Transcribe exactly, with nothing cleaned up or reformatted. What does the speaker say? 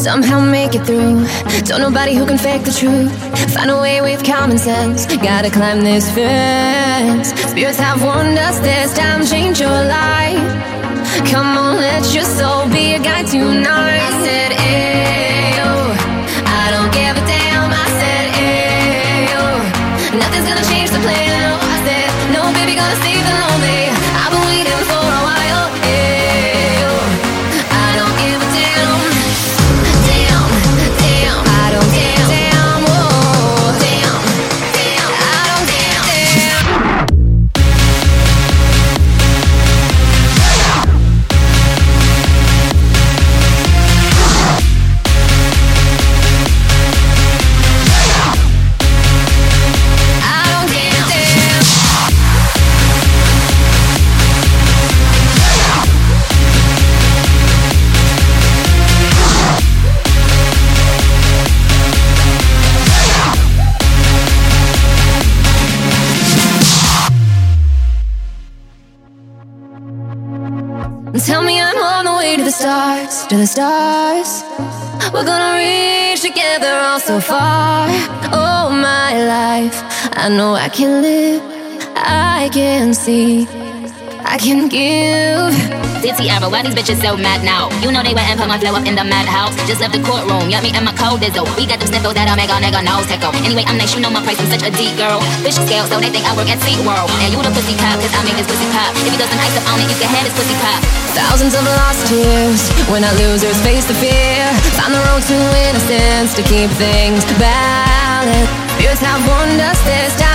somehow make it through. Don't nobody who can fake the truth. Find a way with common sense. Gotta climb this fence. Spirits have warned us this time, change your life. Come on, let your soul be a guide tonight. I said, ayo, I don't give a damn. I said, ayo, nothing's gonna change the plan. No, I said, no, baby, gonna save the lonely. I've been waiting for a while. Ayo, I don't give a damn. Damn, damn, I don't damn, damn, oh, damn, damn, I don't damn, damn. Tell me I'm on the way to the stars, to the stars. We're gonna reach together all so far. Oh, my life, I know I can live, I can see, I can give. City era, why these bitches so mad now? You know they went and put my flow up in the madhouse. Just left the courtroom, yup, me and my cold dizzle. We got them sniffles that'll make a nigga nose tickle. Anyway, I'm nice, you know my price, I'm such a deep girl. Fish scale, so they think I work at SeaWorld. And you the pussy cop, cause I make his pussy pop. If he doesn't ice up on it, you can have his pussy pop. Thousands of lost tears when our losers face the fear. Find the road to innocence to keep things balanced. Spirits have warned us this time.